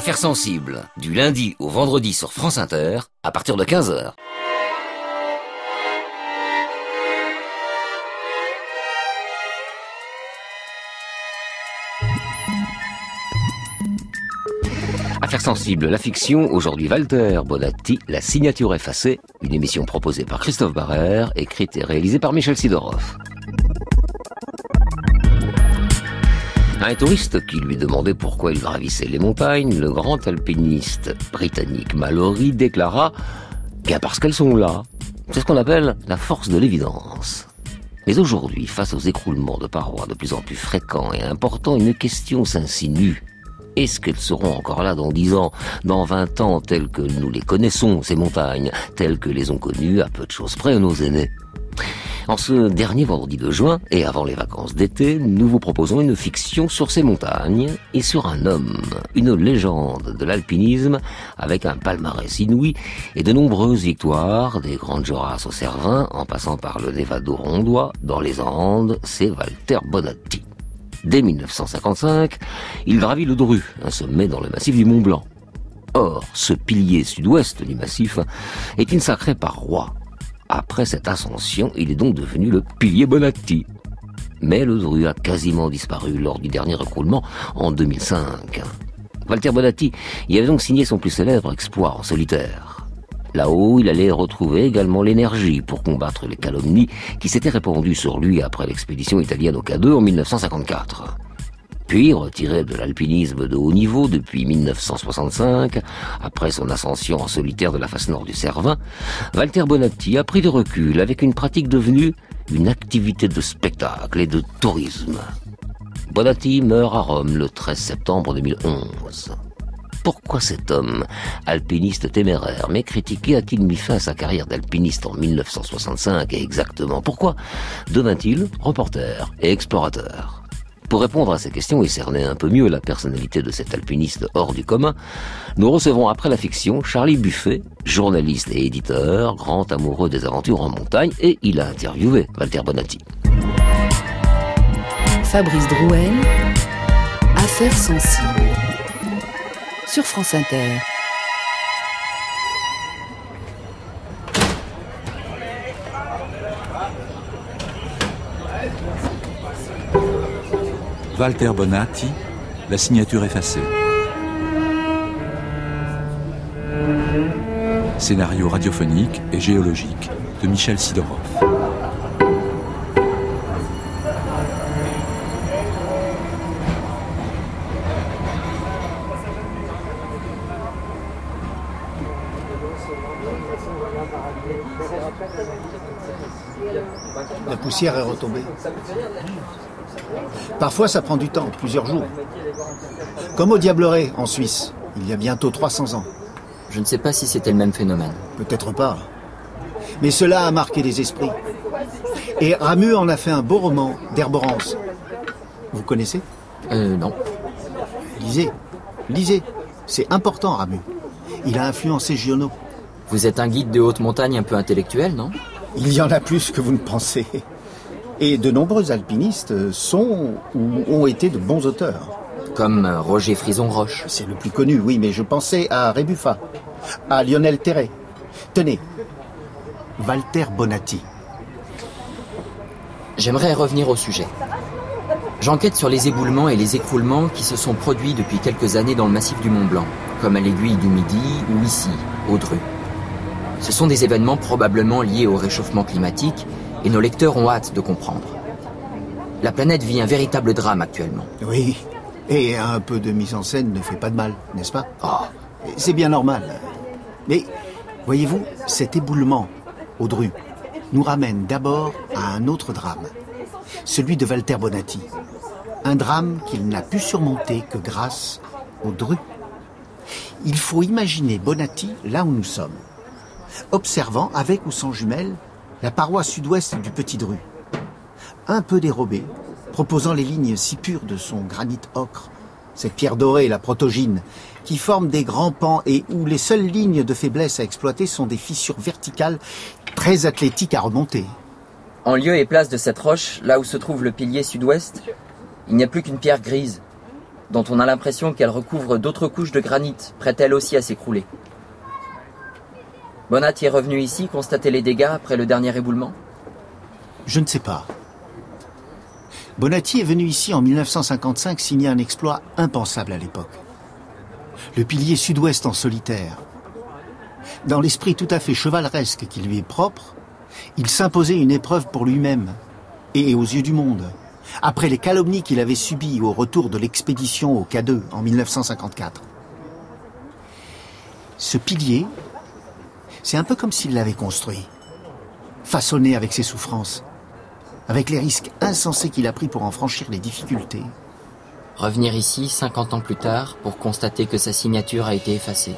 Affaires sensibles, du lundi au vendredi sur France Inter, à partir de 15h. Affaires sensibles, la fiction, aujourd'hui Walter Bonatti, La signature effacée, une émission proposée par Christophe Barrère, écrite et réalisée par Michel Sidorov. À un touriste qui lui demandait pourquoi il gravissait les montagnes, le grand alpiniste britannique Mallory déclara « Bien parce qu'elles sont là ». C'est ce qu'on appelle la force de l'évidence. Mais aujourd'hui, face aux écroulements de parois de plus en plus fréquents et importants, une question s'insinue. Est-ce qu'elles seront encore là dans 10 ans, dans 20 ans, telles que nous les connaissons, ces montagnes, telles que les ont connues à peu de choses près nos aînés ? En ce dernier vendredi de juin, et avant les vacances d'été, nous vous proposons une fiction sur ces montagnes et sur un homme, une légende de l'alpinisme avec un palmarès inouï et de nombreuses victoires, des Grandes Jorasses au Cervin, en passant par le Nevado rondois, dans les Andes, c'est Walter Bonatti. Dès 1955, il gravit le Dru, un sommet dans le massif du Mont Blanc. Or, ce pilier sud-ouest du massif est une sacrée paroi. Après cette ascension, il est donc devenu le pilier Bonatti. Mais le Dru a quasiment disparu lors du dernier écroulement en 2005. Walter Bonatti y avait donc signé son plus célèbre exploit en solitaire. Là-haut, il allait retrouver également l'énergie pour combattre les calomnies qui s'étaient répandues sur lui après l'expédition italienne au K2 en 1954. Puis, retiré de l'alpinisme de haut niveau depuis 1965, après son ascension en solitaire de la face nord du Cervin, Walter Bonatti a pris du recul avec une pratique devenue une activité de spectacle et de tourisme. Bonatti meurt à Rome le 13 septembre 2011. Pourquoi cet homme, alpiniste téméraire, mais critiqué, a-t-il mis fin à sa carrière d'alpiniste en 1965 et exactement pourquoi devint-il reporter et explorateur ? Pour répondre à ces questions et cerner un peu mieux la personnalité de cet alpiniste hors du commun, nous recevons après la fiction Charlie Buffet, journaliste et éditeur, grand amoureux des aventures en montagne, et il a interviewé Walter Bonatti. Fabrice Drouel, Affaires sensibles, sur France Inter. Walter Bonatti, La signature effacée. Scénario radiophonique et géologique de Michel Sidorov. La poussière est retombée. Parfois, ça prend du temps, plusieurs jours. Comme au Diableret, en Suisse, il y a bientôt 300 ans. Je ne sais pas si c'était le même phénomène. Peut-être pas. Mais cela a marqué les esprits. Et Ramu en a fait un beau roman, d'Herborance. Vous connaissez ? Non. Lisez. C'est important, Ramu. Il a influencé Giono. Vous êtes un guide de haute montagne un peu intellectuel, non ? Il y en a plus que vous ne pensez. Et de nombreux alpinistes sont ou ont été de bons auteurs. Comme Roger Frison-Roche. C'est le plus connu, oui, mais je pensais à Rébuffat, à Lionel Terray. Tenez, Walter Bonatti. J'aimerais revenir au sujet. J'enquête sur les éboulements et les écroulements qui se sont produits depuis quelques années dans le massif du Mont Blanc, comme à l'aiguille du Midi ou ici, au Dru. Ce sont des événements probablement liés au réchauffement climatique et nos lecteurs ont hâte de comprendre. La planète vit un véritable drame actuellement. Oui, et un peu de mise en scène ne fait pas de mal, n'est-ce pas ? Oh. C'est bien normal. Mais, voyez-vous, cet éboulement au Dru nous ramène d'abord à un autre drame, celui de Walter Bonatti. Un drame qu'il n'a pu surmonter que grâce au Dru. Il faut imaginer Bonatti là où nous sommes, observant avec ou sans jumelles la paroi sud-ouest du Petit Dru. Un peu dérobée, proposant les lignes si pures de son granit ocre, cette pierre dorée, la protogine, qui forme des grands pans et où les seules lignes de faiblesse à exploiter sont des fissures verticales très athlétiques à remonter. En lieu et place de cette roche, là où se trouve le pilier sud-ouest, il n'y a plus qu'une pierre grise. dont on a l'impression qu'elle recouvre d'autres couches de granit, prêtes elle aussi à s'écrouler. Bonatti est revenu ici constater les dégâts après le dernier éboulement? Je ne sais pas. Bonatti est venu ici en 1955 signer un exploit impensable à l'époque. Le pilier sud-ouest en solitaire. Dans l'esprit tout à fait chevaleresque qui lui est propre, il s'imposait une épreuve pour lui-même et aux yeux du monde, après les calomnies qu'il avait subies au retour de l'expédition au K2 en 1954. Ce pilier, c'est un peu comme s'il l'avait construit, façonné avec ses souffrances, avec les risques insensés qu'il a pris pour en franchir les difficultés. Revenir ici 50 ans plus tard pour constater que sa signature a été effacée.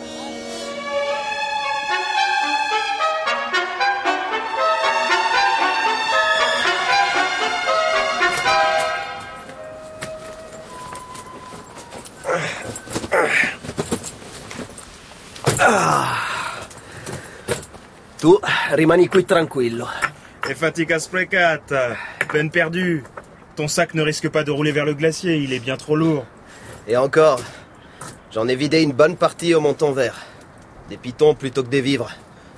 Tu rimani qui tranquillo. Et fatica sprecata, peine perdue. Ton sac ne risque pas de rouler vers le glacier, il est bien trop lourd. Et encore, j'en ai vidé une bonne partie au montant vert. Des pitons plutôt que des vivres.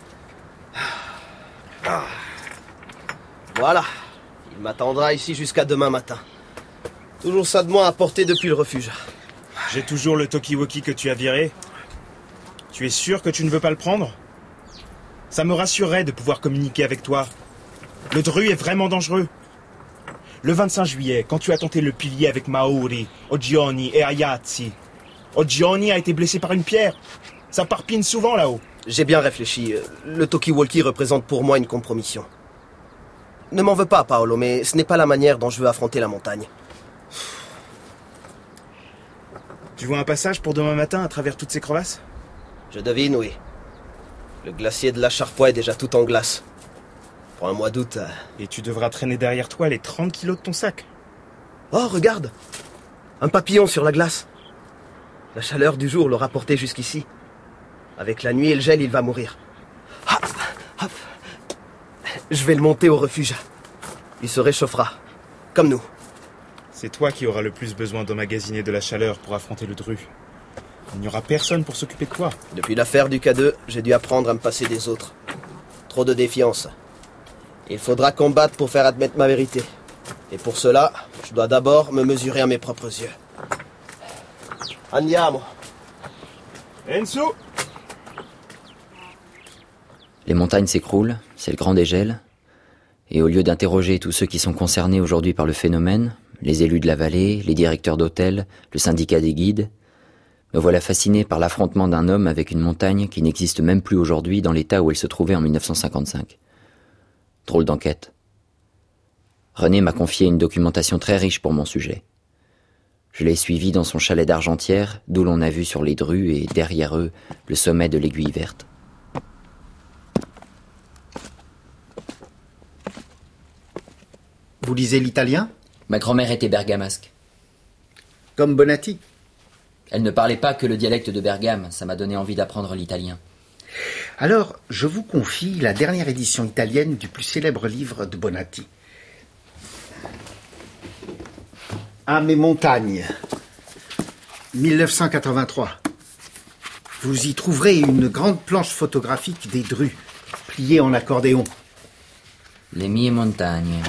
Voilà, il m'attendra ici jusqu'à demain matin. Toujours ça de moins à porter depuis le refuge. J'ai toujours le talkie-walkie que tu as viré. Tu es sûr que tu ne veux pas le prendre? Ça me rassurerait de pouvoir communiquer avec toi. Le Dru est vraiment dangereux. Le 25 juillet, quand tu as tenté le pilier avec Maori, Oggioni et Ayazzi, Oggioni a été blessé par une pierre. Ça parpine souvent là-haut. J'ai bien réfléchi. Le talkie-walkie représente pour moi une compromission. Ne m'en veux pas, Paolo, mais ce n'est pas la manière dont je veux affronter la montagne. Tu vois un passage pour demain matin à travers toutes ces crevasses? Je devine, oui. Le glacier de la Charpoix est déjà tout en glace. Pour un mois d'août... Et tu devras traîner derrière toi les 30 kilos de ton sac. Oh, regarde! Un papillon sur la glace. La chaleur du jour l'aura porté jusqu'ici. Avec la nuit et le gel, il va mourir. Hop, hop. Je vais le monter au refuge. Il se réchauffera. Comme nous. C'est toi qui auras le plus besoin d'emmagasiner de la chaleur pour affronter le Dru. Il n'y aura personne pour s'occuper de toi. Depuis l'affaire du K2, j'ai dû apprendre à me passer des autres. Trop de défiance. Il faudra combattre pour faire admettre ma vérité. Et pour cela, je dois d'abord me mesurer à mes propres yeux. Andiamo. Enzo! Les montagnes s'écroulent, c'est le grand dégel. Et au lieu d'interroger tous ceux qui sont concernés aujourd'hui par le phénomène, les élus de la vallée, les directeurs d'hôtels, le syndicat des guides, me voilà fasciné par l'affrontement d'un homme avec une montagne qui n'existe même plus aujourd'hui dans l'état où elle se trouvait en 1955. Drôle d'enquête. René m'a confié une documentation très riche pour mon sujet. Je l'ai suivi dans son chalet d'Argentière, d'où l'on a vu sur les Drus et derrière eux le sommet de l'Aiguille Verte. Vous lisez l'italien? Ma grand-mère était bergamasque. Comme Bonatti? Elle ne parlait pas que le dialecte de Bergame, ça m'a donné envie d'apprendre l'italien. Alors, je vous confie la dernière édition italienne du plus célèbre livre de Bonatti. À mes montagnes, 1983. Vous y trouverez une grande planche photographique des Drus, pliée en accordéon. Le mie montagne.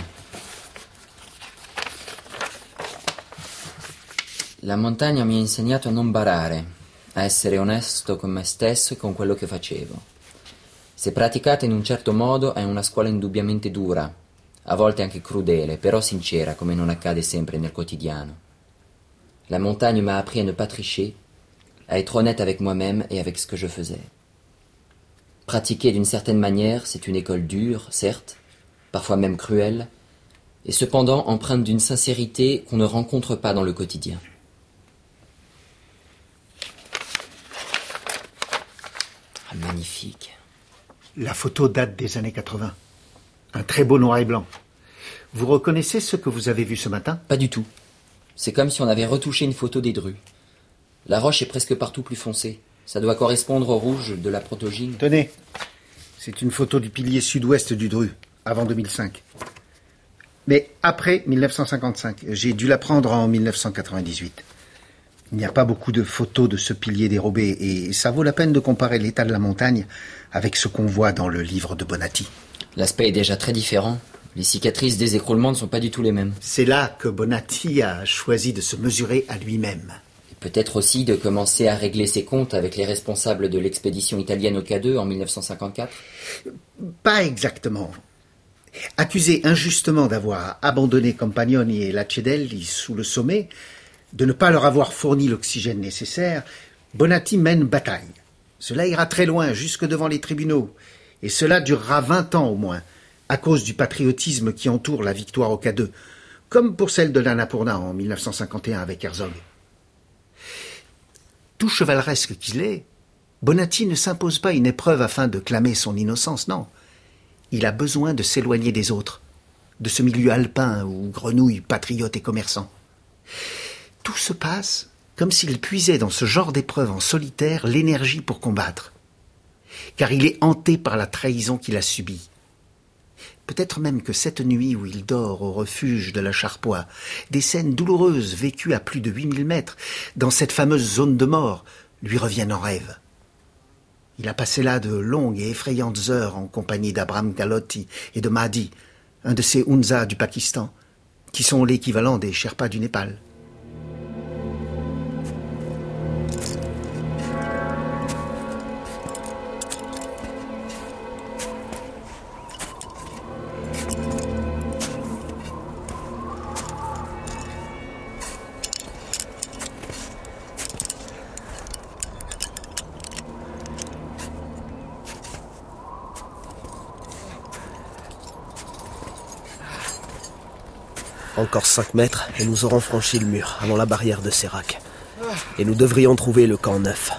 La montagna mi ha insegnato a non barare, a essere onesto con me stesso e con quello che facevo. Se praticata in un certo modo è una scuola indubbiamente dura, a volte anche crudele, però sincera come non accade sempre nel quotidiano. La montagne m'a appris à ne pas tricher, à être honnête avec moi-même et avec ce que je faisais. Pratiquer d'une certaine manière, c'est une école dure, certes, parfois même cruelle, et cependant empreinte d'une sincérité qu'on ne rencontre pas dans le quotidien. Ah, magnifique. La photo date des années 80. Un très beau noir et blanc. Vous reconnaissez ce que vous avez vu ce matin? Pas du tout. C'est comme si on avait retouché une photo des Drus. La roche est presque partout plus foncée. Ça doit correspondre au rouge de la protogyne. Tenez, c'est une photo du pilier sud-ouest du Dru, avant 2005. Mais après 1955, j'ai dû la prendre en 1998. Il n'y a pas beaucoup de photos de ce pilier dérobé et ça vaut la peine de comparer l'état de la montagne avec ce qu'on voit dans le livre de Bonatti. L'aspect est déjà très différent. Les cicatrices des écroulements ne sont pas du tout les mêmes. C'est là que Bonatti a choisi de se mesurer à lui-même. Et peut-être aussi de commencer à régler ses comptes avec les responsables de l'expédition italienne au K2 en 1954 ? Pas exactement. Accusé injustement d'avoir abandonné Compagnoni et Lacedelli sous le sommet, de ne pas leur avoir fourni l'oxygène nécessaire, Bonatti mène bataille. Cela ira très loin, jusque devant les tribunaux, et cela durera 20 ans au moins, à cause du patriotisme qui entoure la victoire au K2, comme pour celle de l'Annapurna en 1951 avec Herzog. Tout chevaleresque qu'il est, Bonatti ne s'impose pas une épreuve afin de clamer son innocence, non. Il a besoin de s'éloigner des autres, de ce milieu alpin où grenouillent patriotes et commerçants. Tout se passe comme s'il puisait dans ce genre d'épreuve en solitaire l'énergie pour combattre. Car il est hanté par la trahison qu'il a subie. Peut-être même que cette nuit où il dort au refuge de la Charpoix, des scènes douloureuses vécues à plus de 8000 mètres, dans cette fameuse zone de mort, lui reviennent en rêve. Il a passé là de longues et effrayantes heures en compagnie d'Abraham Galotti et de Mahdi, un de ces Hunza du Pakistan, qui sont l'équivalent des Sherpas du Népal. Encore 5 mètres et nous aurons franchi le mur avant la barrière de Sérac. Et nous devrions trouver le camp 9.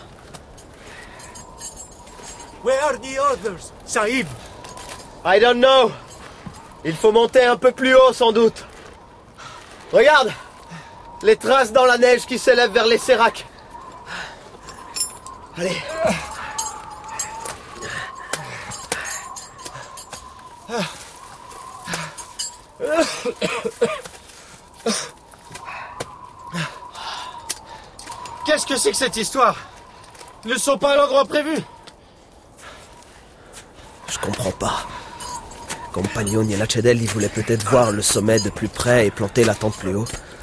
Where are the others, Sahib? I don't know. Il faut monter un peu plus haut sans doute. Regarde, les traces dans la neige qui s'élèvent vers les Sérac. Allez. Qu'est-ce que c'est que cette histoire? Ils ne sont pas à l'endroit prévu. Je comprends pas. Compagnoni et Lacedelli voulaient peut-être voir le sommet de plus près et planter la tente plus haut.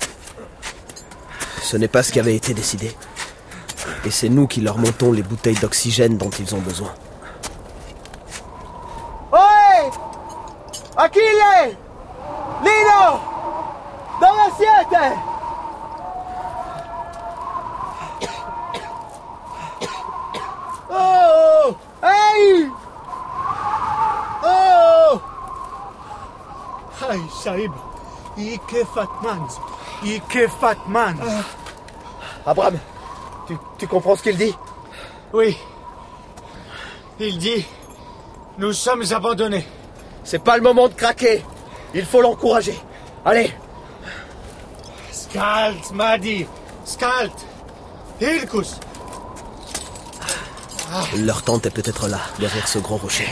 Ce n'est pas ce qui avait été décidé. Et c'est nous qui leur montons les bouteilles d'oxygène dont ils ont besoin. Oi! Achille! Lino! Dove siete? Oh! Hey! Oh! Aïe, Sahib. Ike Fatmans. Ike Fatmans. Abraham, tu comprends ce qu'il dit? Oui. Il dit... Nous sommes abandonnés. C'est pas le moment de craquer. Il faut l'encourager. Allez. Skalt, Mahdi. Skalt. Hilkus. Leur tente est peut-être là, derrière ce gros rocher.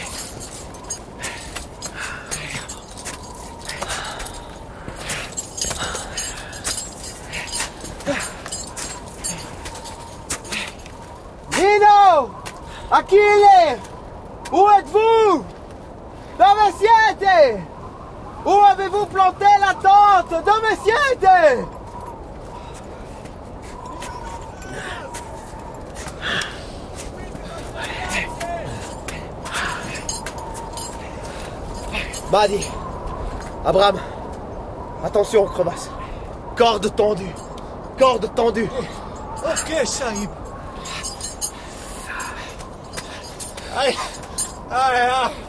Nino! Achille! Où êtes-vous? Dove siete? Où avez-vous planté la tente? Dove siete? Mahdi, Abraham, attention aux crevasses. Corde tendue. Corde tendue. Ok, Sahib. Allez. Allez,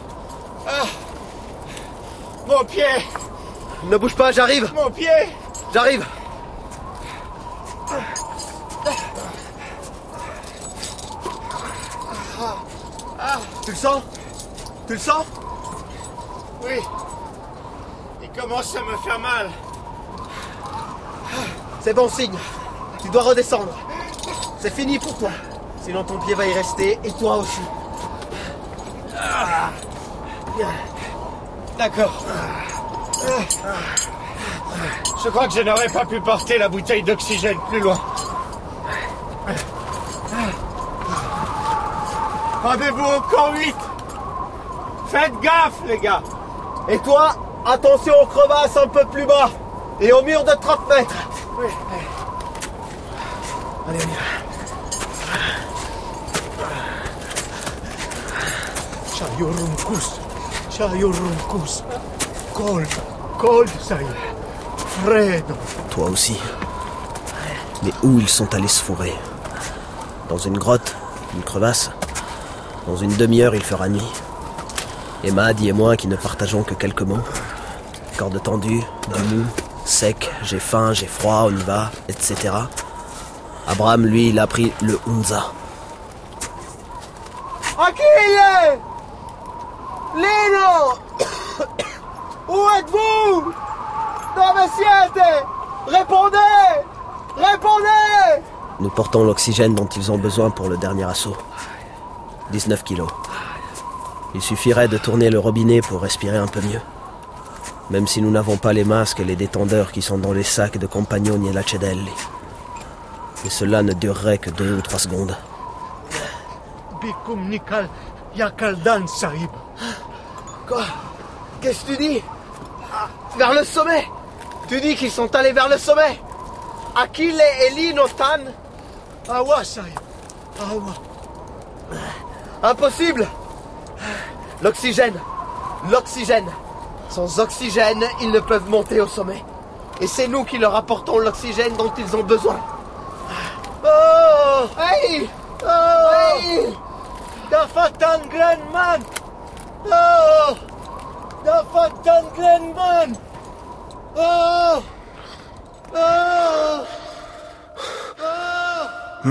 Mon pied. Ne bouge pas, j'arrive. Mon pied. J'arrive. Tu le sens? Tu le sens? Oui. Il commence à me faire mal. C'est bon signe. Tu dois redescendre. C'est fini pour toi. Sinon ton pied va y rester et toi aussi. D'accord. Je crois que je n'aurais pas pu porter la bouteille d'oxygène plus loin. Rendez-vous au camp 8. Faites gaffe, les gars. Et toi, attention aux crevasses un peu plus bas. Et au mur de 30 mètres. Oui. Allez, on y va. Chayurunkus. Cold, ça y est. Freddo. Toi aussi. Mais où ils sont allés se fourrer? Dans une grotte? Une crevasse? Dans une demi-heure, il fera nuit. Et Mahdi et moi qui ne partageons que quelques mots. Corde tendue, du mou, sec, j'ai faim, j'ai froid, on y va, etc. Abraham, lui, il a pris le Hunza. Achille! Lino! Où êtes-vous? Dove siete? Répondez! Répondez! Nous portons l'oxygène dont ils ont besoin pour le dernier assaut. 19 kilos. Il suffirait de tourner le robinet pour respirer un peu mieux. Même si nous n'avons pas les masques et les détendeurs qui sont dans les sacs de Compagnoni et Lacedelli. Et cela ne durerait que 2 ou 3 secondes. Bikum Nikal Yakaldan, Sahib. Quoi? Qu'est-ce que tu dis? Vers le sommet? Tu dis qu'ils sont allés vers le sommet? Achille et Lino Tan? Awa, Sahib. Awa. Impossible! L'oxygène! L'oxygène! Sans oxygène, ils ne peuvent monter au sommet. Et c'est nous qui leur apportons l'oxygène dont ils ont besoin. Oh! Hey! Oh! Hey! Dafatan Glenman! Oh! Dafatan Glenman! Oh! Oh! Oh!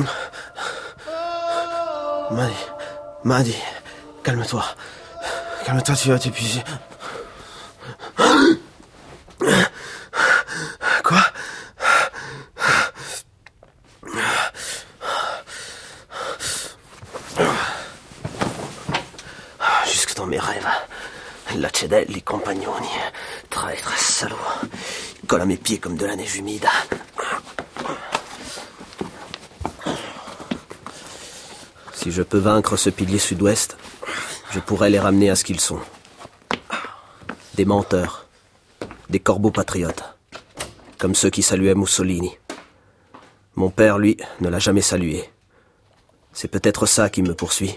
Mahdi, calme-toi. Calme-toi, tu vas t'épuiser. Quoi? Jusque dans mes rêves. Lacedelli, les Compagnoni. Traître, salaud. Il colle à mes pieds comme de la neige humide. Si je peux vaincre ce pilier sud-ouest, je pourrais les ramener à ce qu'ils sont. Des menteurs, des corbeaux patriotes, comme ceux qui saluaient Mussolini. Mon père, lui, ne l'a jamais salué. C'est peut-être ça qui me poursuit.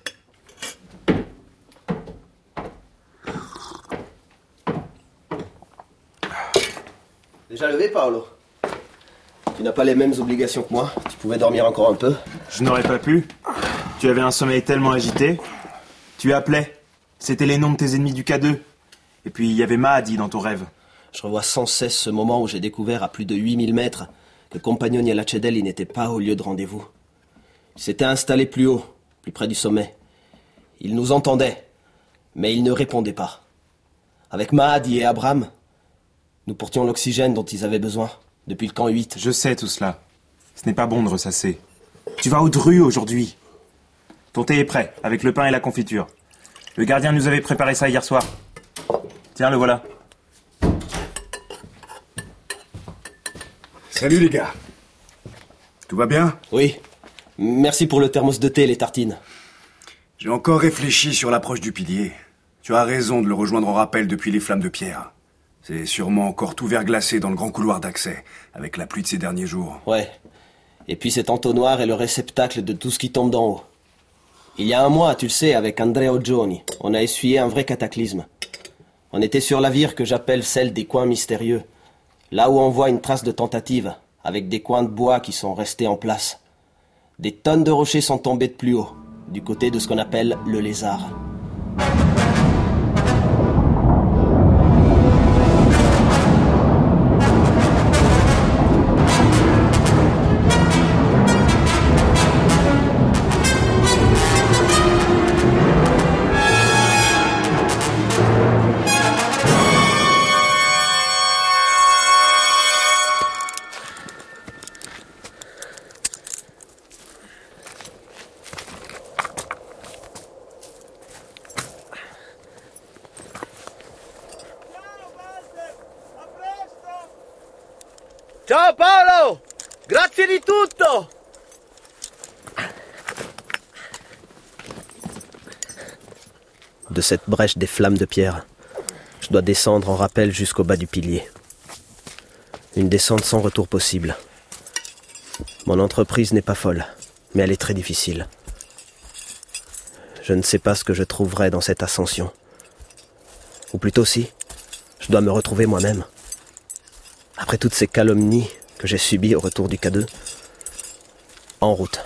Déjà levé, Paolo? Tu n'as pas les mêmes obligations que moi. Tu pouvais dormir encore un peu. Je n'aurais pas pu. Tu avais un sommeil tellement agité. Tu appelais. C'était les noms de tes ennemis du K2. Et puis il y avait Mahdi dans ton rêve. Je revois sans cesse ce moment où j'ai découvert à plus de 8000 mètres que Compagnoni et Lacedelli n'étaient pas au lieu de rendez-vous. Ils s'étaient installés plus haut, plus près du sommet. Ils nous entendaient, mais ils ne répondaient pas. Avec Mahdi et Abraham, nous portions l'oxygène dont ils avaient besoin, depuis le camp 8. Je sais tout cela. Ce n'est pas bon de ressasser. Tu vas au Dru aujourd'hui. Ton thé est prêt, avec le pain et la confiture. Le gardien nous avait préparé ça hier soir. Tiens, le voilà. Salut les gars. Tout va bien? Oui. Merci pour le thermos de thé et les tartines. J'ai encore réfléchi sur l'approche du pilier. Tu as raison de le rejoindre en rappel depuis les flammes de pierre. C'est sûrement encore tout verglacé dans le grand couloir d'accès, avec la pluie de ces derniers jours. Ouais. Et puis cet entonnoir est le réceptacle de tout ce qui tombe d'en haut. Il y a un mois, tu le sais, avec Andrea Oggioni, on a essuyé un vrai cataclysme. On était sur la vire que j'appelle celle des coins mystérieux. Là où on voit une trace de tentative, avec des coins de bois qui sont restés en place. Des tonnes de rochers sont tombés de plus haut, du côté de ce qu'on appelle le lézard. Ciao Paolo! Grazie di tutto! De cette brèche des flammes de pierre, je dois descendre en rappel jusqu'au bas du pilier. Une descente sans retour possible. Mon entreprise n'est pas folle, mais elle est très difficile. Je ne sais pas ce que je trouverai dans cette ascension. Ou plutôt si, je dois me retrouver moi-même. Après toutes ces calomnies que j'ai subies au retour du K2, en route.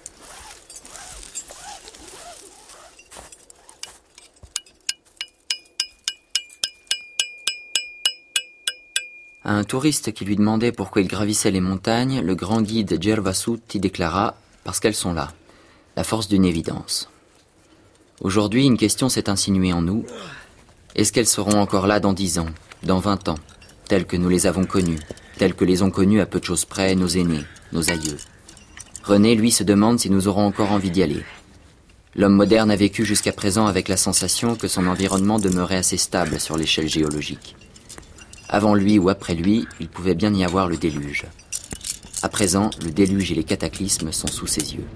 À un touriste qui lui demandait pourquoi il gravissait les montagnes, le grand guide Gervasutti déclara « Parce qu'elles sont là, la force d'une évidence ». Aujourd'hui, une question s'est insinuée en nous. Est-ce qu'elles seront encore là dans 10 ans, dans 20 ans, telles que nous les avons connues, telles que les ont connues à peu de choses près nos aînés, nos aïeux? René, lui, se demande si nous aurons encore envie d'y aller. L'homme moderne a vécu jusqu'à présent avec la sensation que son environnement demeurait assez stable sur l'échelle géologique. Avant lui ou après lui, il pouvait bien y avoir le déluge. À présent, le déluge et les cataclysmes sont sous ses yeux.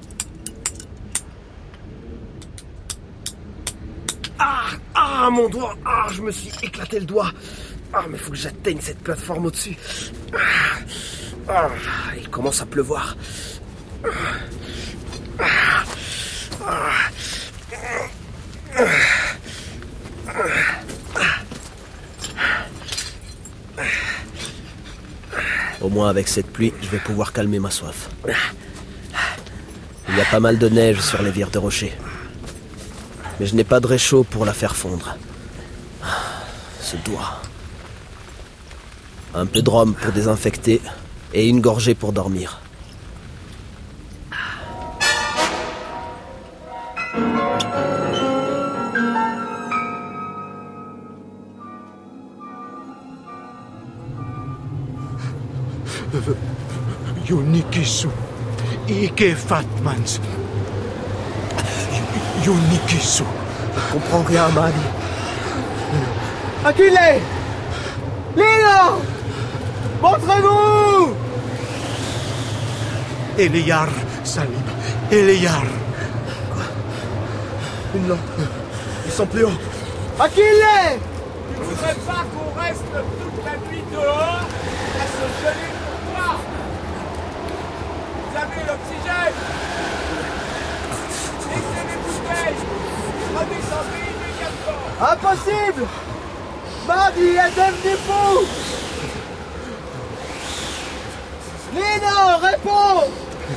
Ah, mon doigt! Ah, je me suis éclaté le doigt! Ah, mais faut que j'atteigne cette plateforme au-dessus. Il commence à pleuvoir. Au moins avec cette pluie, je vais pouvoir calmer ma soif. Il y a pas mal de neige sur les vires de rochers. Mais je n'ai pas de réchaud pour la faire fondre. Ce doigt. Un peu de rhum pour désinfecter et une gorgée pour dormir. Yunikisu, Ike Fatmans. Yunikisu. Je comprends rien, Mahdi. Achille! Lino! Montrez-vous! Eleyar, Salim. Eleyar. Quoi? Une lampe. Ils sont plus hauts. Achille! Tu voudrais pas qu'on reste toute la nuit dehors à se geler pour toi? Vous avez l'oxygène? Laissez les bouteilles! Redescendez immédiatement! Impossible! Mahdi est devenu fou! Lino, réponds!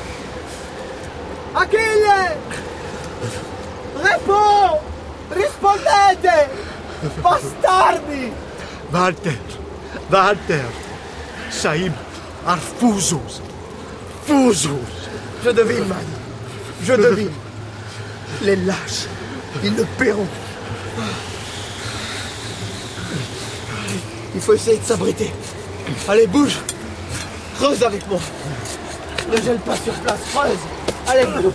Achille! Réponds! Rispondete! Bastardi! Walter! Saïm, Arfusus! Fusus! Je devine, Mahdi. Je devine. Les lâches, ils le paieront. Il faut essayer de s'abriter. Allez, bouge. Creuse avec moi. Ne gèle pas sur place, creuse. Allez, bouge.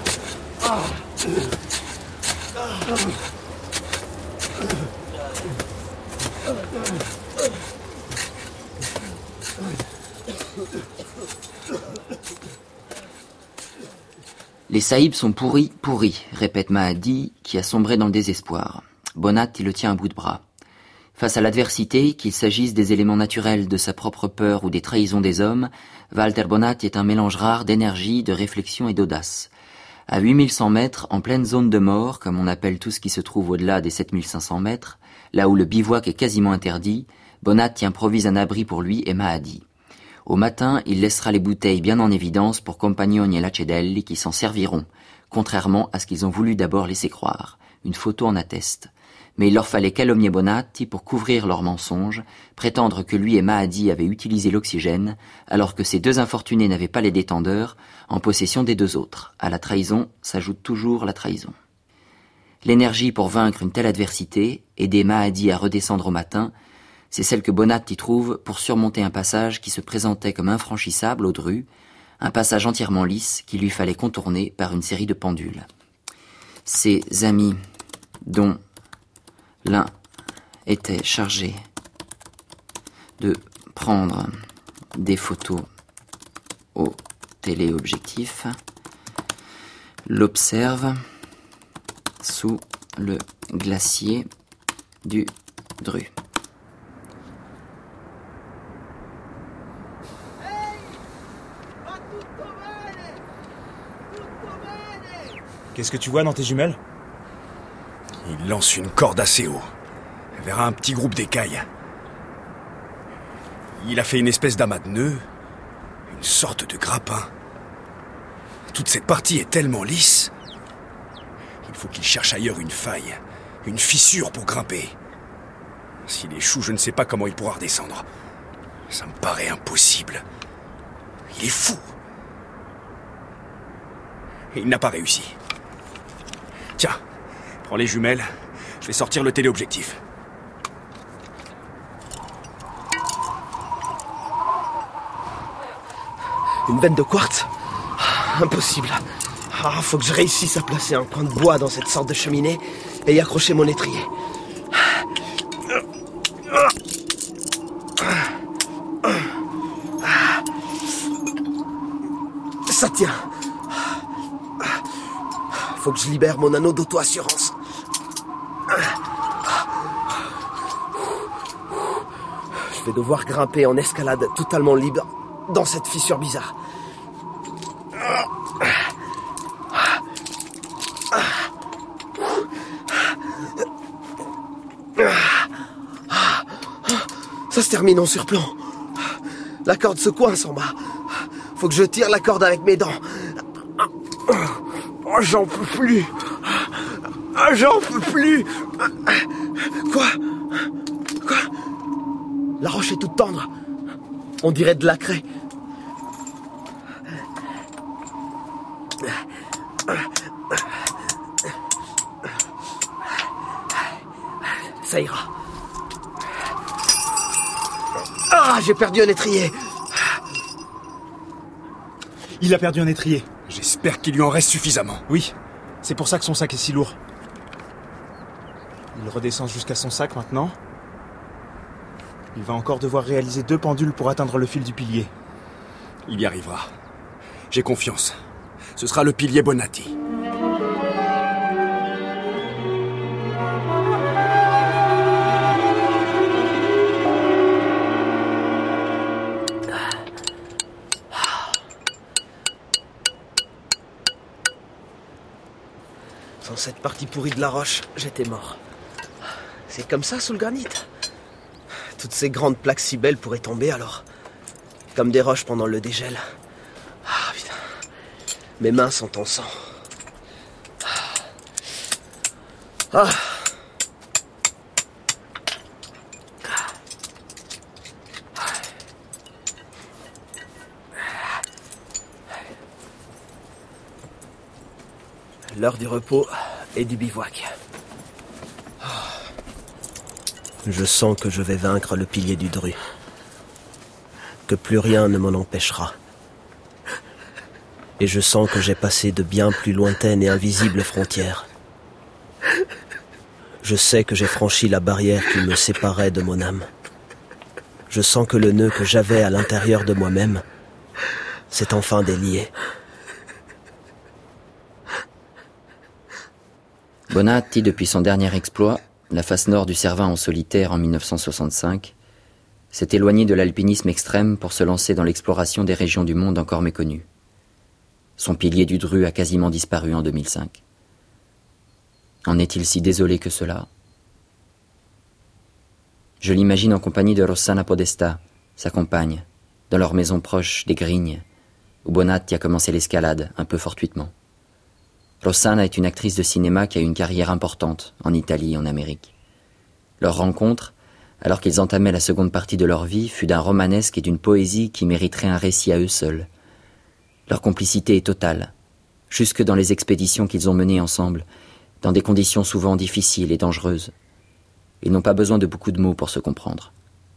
Les saïbs sont pourris, répète Mahdi, qui a sombré dans le désespoir. Bonat, il le tient à bout de bras. Face à l'adversité, qu'il s'agisse des éléments naturels de sa propre peur ou des trahisons des hommes, Walter Bonat est un mélange rare d'énergie, de réflexion et d'audace. À 8100 mètres, en pleine zone de mort, comme on appelle tout ce qui se trouve au-delà des 7500 mètres, là où le bivouac est quasiment interdit, Bonat y improvise un abri pour lui et Mahdi. Au matin, il laissera les bouteilles bien en évidence pour Compagnoni et Lacedelli qui s'en serviront, contrairement à ce qu'ils ont voulu d'abord laisser croire. Une photo en atteste. Mais il leur fallait calomnier Bonatti pour couvrir leurs mensonges, prétendre que lui et Mahdi avaient utilisé l'oxygène, alors que ces deux infortunés n'avaient pas les détendeurs, en possession des deux autres. À la trahison s'ajoute toujours la trahison. L'énergie pour vaincre une telle adversité, aider Mahdi à redescendre au matin, c'est celle que Bonatti trouve pour surmonter un passage qui se présentait comme infranchissable au Dru, un passage entièrement lisse qu'il lui fallait contourner par une série de pendules. Ses amis, dont l'un était chargé de prendre des photos au téléobjectif, l'observe sous le glacier du Dru. Qu'est-ce que tu vois dans tes jumelles? Il lance une corde assez haut, vers un petit groupe d'écailles. Il a fait une espèce d'amas de nœuds, une sorte de grappin. Toute cette partie est tellement lisse. Il faut qu'il cherche ailleurs une faille, une fissure pour grimper. S'il échoue, je ne sais pas comment il pourra redescendre. Ça me paraît impossible. Il est fou. Et il n'a pas réussi. Tiens, prends les jumelles, je vais sortir le téléobjectif. Une veine de quartz? Impossible. Faut que je réussisse à placer un coin de bois dans cette sorte de cheminée et y accrocher mon étrier. Ça tient. Faut que je libère mon anneau d'auto-assurance. Je vais devoir grimper en escalade totalement libre dans cette fissure bizarre. Ça se termine en surplomb. La corde se coince en bas. Faut que je tire la corde avec mes dents. Oh, j'en peux plus. J'en peux plus. Quoi? La roche est toute tendre. On dirait de la craie. Ça ira. Ah, j'ai perdu un étrier. Il a perdu un étrier. J'espère qu'il lui en reste suffisamment. Oui, c'est pour ça que son sac est si lourd. Il redescend jusqu'à son sac maintenant. Il va encore devoir réaliser 2 pendules pour atteindre le fil du pilier. Il y arrivera. J'ai confiance. Ce sera le pilier Bonatti. Sans cette partie pourrie de la roche, j'étais mort. C'est comme ça sous le granit. Toutes ces grandes plaques si belles pourraient tomber alors. Comme des roches pendant le dégel. Ah putain. Mes mains sont en sang. Ah. L'heure du repos et du bivouac. Je sens que je vais vaincre le pilier du Dru. Que plus rien ne m'en empêchera. Et je sens que j'ai passé de bien plus lointaines et invisibles frontières. Je sais que j'ai franchi la barrière qui me séparait de mon âme. Je sens que le nœud que j'avais à l'intérieur de moi-même s'est enfin délié. Bonatti, depuis son dernier exploit, la face nord du Cervin en solitaire en 1965, s'est éloigné de l'alpinisme extrême pour se lancer dans l'exploration des régions du monde encore méconnues. Son pilier du Dru a quasiment disparu en 2005. En est-il si désolé que cela? Je l'imagine en compagnie de Rossana Podesta, sa compagne, dans leur maison proche des Grignes, où Bonatti a commencé l'escalade, un peu fortuitement. Rossana est une actrice de cinéma qui a une carrière importante en Italie et en Amérique. Leur rencontre, alors qu'ils entamaient la seconde partie de leur vie, fut d'un romanesque et d'une poésie qui mériteraient un récit à eux seuls. Leur complicité est totale, jusque dans les expéditions qu'ils ont menées ensemble, dans des conditions souvent difficiles et dangereuses. Ils n'ont pas besoin de beaucoup de mots pour se comprendre.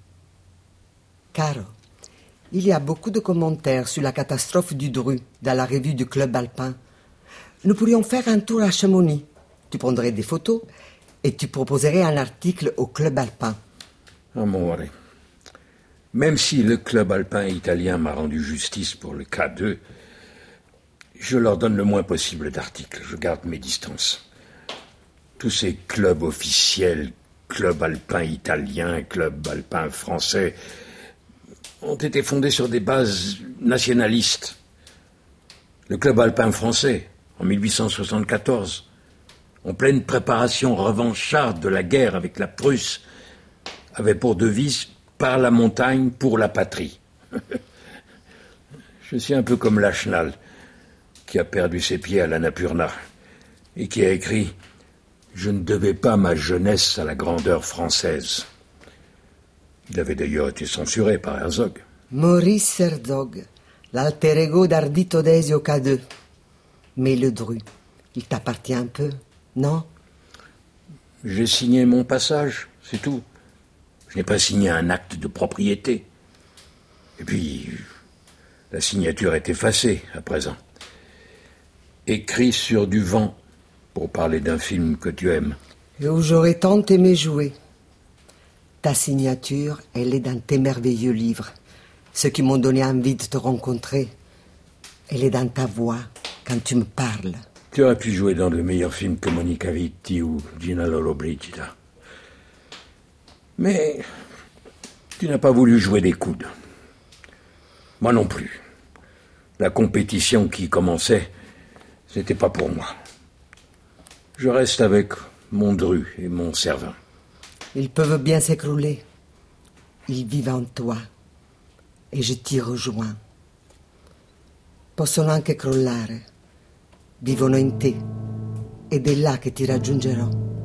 Caro, il y a beaucoup de commentaires sur la catastrophe du Dru dans la revue du Club Alpin. Nous pourrions faire un tour à Chamonix. Tu prendrais des photos et tu proposerais un article au Club Alpin. Amore, même si le Club Alpin italien m'a rendu justice pour le K2, je leur donne le moins possible d'articles. Je garde mes distances. Tous ces clubs officiels, club alpin italien, club alpin français, ont été fondés sur des bases nationalistes. Le club alpin français, en 1874, en pleine préparation revancharde de la guerre avec la Prusse, avait pour devise « Par la montagne, pour la patrie ». Je suis un peu comme Lachenal, qui a perdu ses pieds à l'Annapurna, et qui a écrit « Je ne devais pas ma jeunesse à la grandeur française ». Il avait d'ailleurs été censuré par Herzog. Maurice Herzog, l'alter ego d'Ardito Desio K2. Mais le Dru, il t'appartient un peu, non? J'ai signé mon passage, c'est tout. Je n'ai pas signé un acte de propriété. Et puis, la signature est effacée à présent. Écrit sur du vent, pour parler d'un film que tu aimes. Et où j'aurais tant aimé jouer. Ta signature, elle est dans tes merveilleux livres, ceux qui m'ont donné envie de te rencontrer. Elle est dans ta voix, quand tu me parles. Tu aurais pu jouer dans de meilleurs films que Monica Vitti ou Gina Lollobrigida. Mais tu n'as pas voulu jouer des coudes. Moi non plus. La compétition qui commençait, c'était pas pour moi. Je reste avec mon Dru et mon Servin. Ils peuvent bien s'écrouler. Ils vivent en toi. E je t'y rejoins. Possono anche crollare. Vivono in te. Ed è là che ti raggiungerò.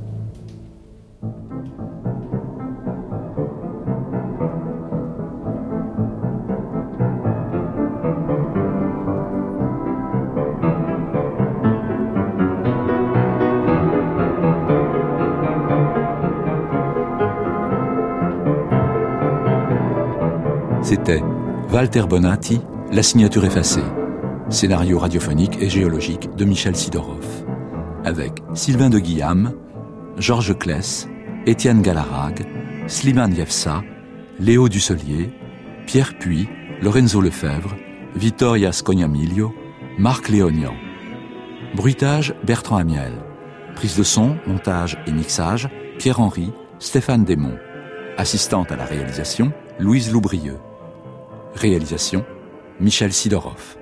C'était Walter Bonatti, La signature effacée, scénario radiophonique et géologique de Michel Sidorov, avec Sylvain de Guillaume, Georges Claes, Étienne Galarrague, Slimane Yefsa, Léo Dusselier, Pierre Puy, Lorenzo Lefebvre, Vittoria Scognamiglio, Marc Léonian. Bruitage, Bertrand Amiel. Prise de son, montage et mixage, Pierre-Henry, Stéphane Desmond. Assistante à la réalisation, Louise Loubrieux. Réalisation, Michel Sidorov.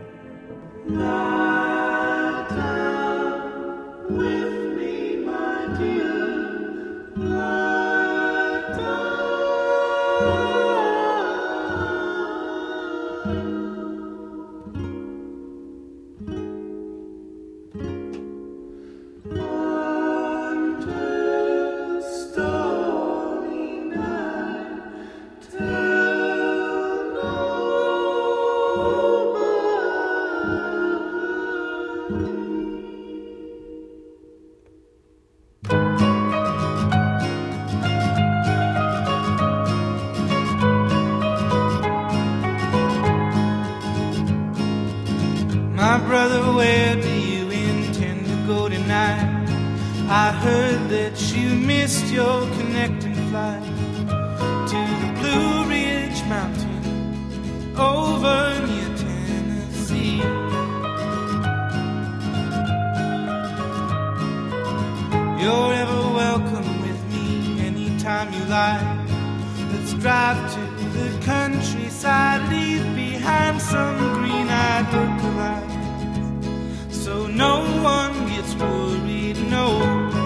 My brother, where do you intend to go tonight? I heard that you missed your connecting flight to the Blue Ridge Mountain over near Tennessee. You're ever welcome with me anytime you like. Let's drive to the countryside, leave behind some green-eyed lookalikes, so no one gets worried, no.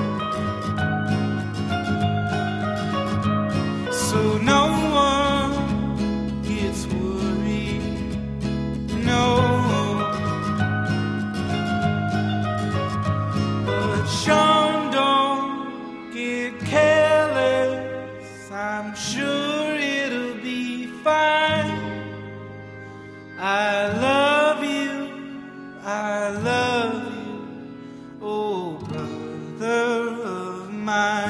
So no one gets worried, no. But Sean, don't get careless, I'm sure it'll be fine. I love you, I love you, oh brother of mine.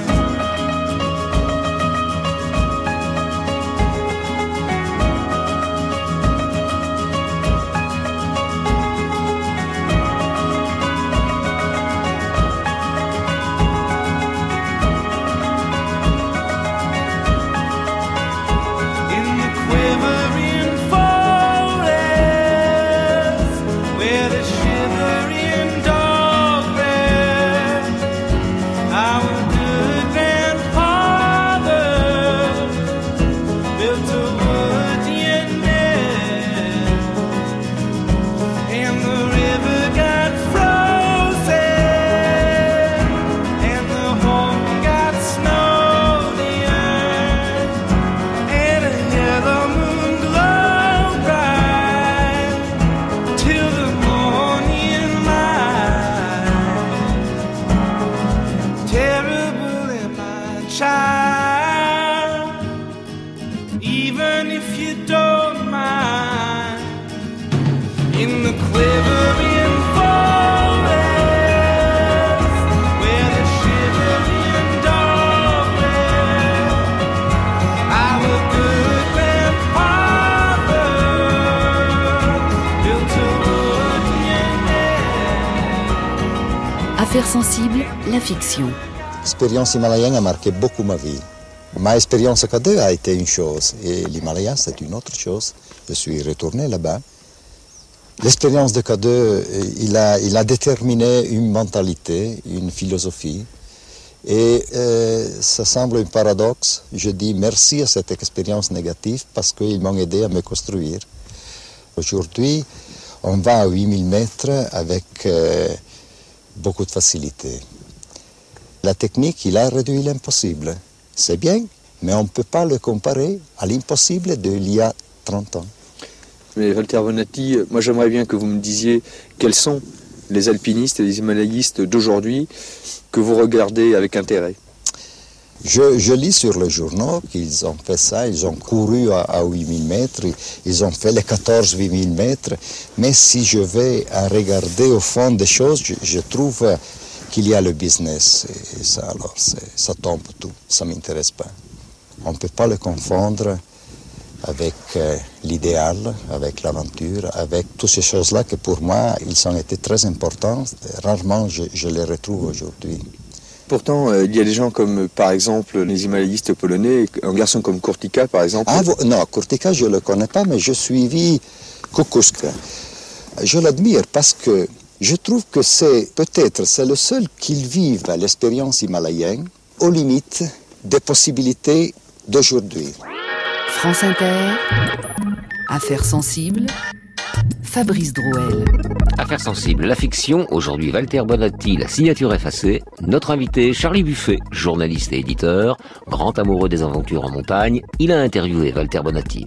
Affaires sensibles, la fiction. L'expérience himalayenne a marqué beaucoup ma vie. Ma expérience à K2 a été une chose et l'Himalaya c'est une autre chose. Je suis retourné là-bas. L'expérience de K2, il a déterminé une mentalité, une philosophie. Et ça semble un paradoxe. Je dis merci à cette expérience négative parce qu'ils m'ont aidé à me construire. Aujourd'hui, on va à 8000 mètres avec beaucoup de facilité. La technique, il a réduit l'impossible. C'est bien, mais on ne peut pas le comparer à l'impossible d'il y a 30 ans. Mais Walter Bonatti, moi j'aimerais bien que vous me disiez quels sont les alpinistes et les himalayistes d'aujourd'hui que vous regardez avec intérêt. Je lis sur les journaux qu'ils ont fait ça, ils ont couru à 8000 mètres, ils ont fait les 14-8000 mètres, mais si je vais à regarder au fond des choses, je trouve qu'il y a le business, et ça alors ça tombe tout, ça ne m'intéresse pas. On ne peut pas le confondre avec l'idéal, avec l'aventure, avec toutes ces choses-là que pour moi, ils ont été très importants, rarement je les retrouve aujourd'hui. Pourtant, il y a des gens comme, par exemple, les himalayistes polonais, un garçon comme Kurtyka, par exemple. Non, Kurtyka, je ne le connais pas, mais je suivis Kukuczka. Je l'admire parce que je trouve que c'est le seul qui vive l'expérience himalayenne aux limites des possibilités d'aujourd'hui. France Inter, Affaires sensibles, Fabrice Drouel. Affaires sensibles, la fiction, aujourd'hui Walter Bonatti, la signature effacée. Notre invité, Charlie Buffet, journaliste et éditeur, grand amoureux des aventures en montagne. Il a interviewé Walter Bonatti.